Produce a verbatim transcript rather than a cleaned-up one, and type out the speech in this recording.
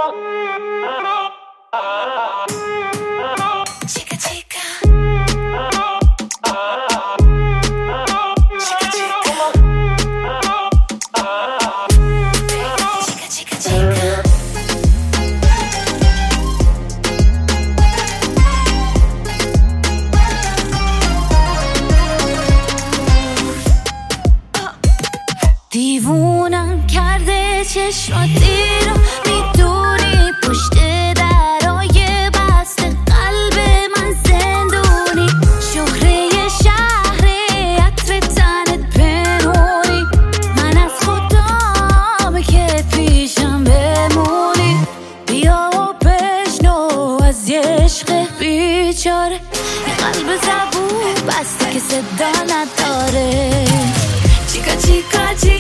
دیوونم کرده چشماتی رو میدونی، پشت درای بسته قلب من زندونی، شهره شهر عطر تنت پنهونی، من از خودم که پیشم بمونی، بیا و بشنو از یه عشق بیچاره، یه قلب زبون بسته که صدا نداره. چیکا چیکا چیکا